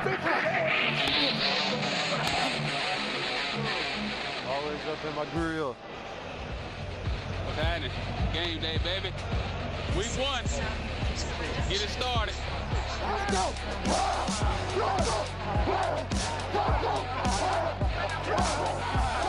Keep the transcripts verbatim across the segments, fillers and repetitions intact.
Always up in my grill. What's happening? Game day, baby. Week one. Get it started. Let's go! Let's go!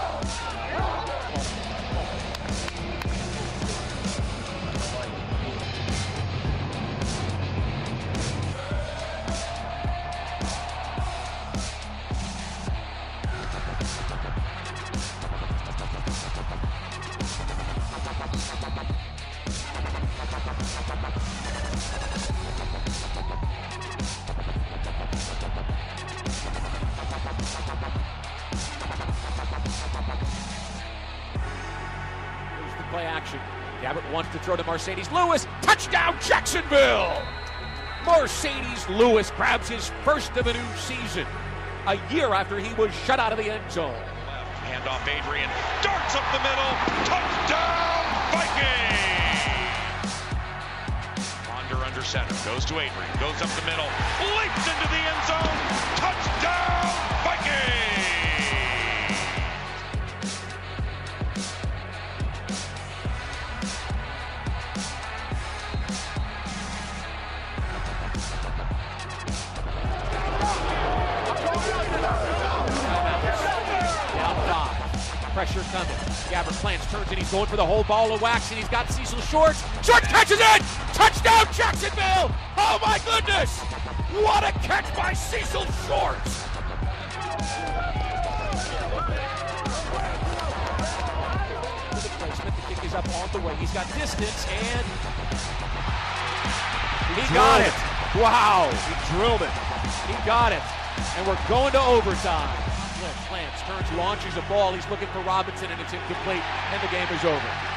Play action. Gabbert wants to throw to Marcedes Lewis. Touchdown, Jacksonville! Marcedes Lewis grabs his first of a new season, a year after he was shut out of the end zone. Hand off Adrian, darts up the middle, touchdown, Vikings! Wander under center, goes to Adrian, goes up the middle, leaps into the end zone, touchdown, Vikings! Pressure coming. Gabbert plants, turns, and he's going for the whole ball of wax, and he's got Cecil Shorts. Shorts catches it! Touchdown, Jacksonville! Oh my goodness! What a catch by Cecil Shorts! The placement, the kick is up on the way. He's got distance, and he got it. Wow! He drilled it. He got it. And we're going to overtime. Plants, turns, launches a ball. He's looking for Robinson, and it's incomplete, and the game is over.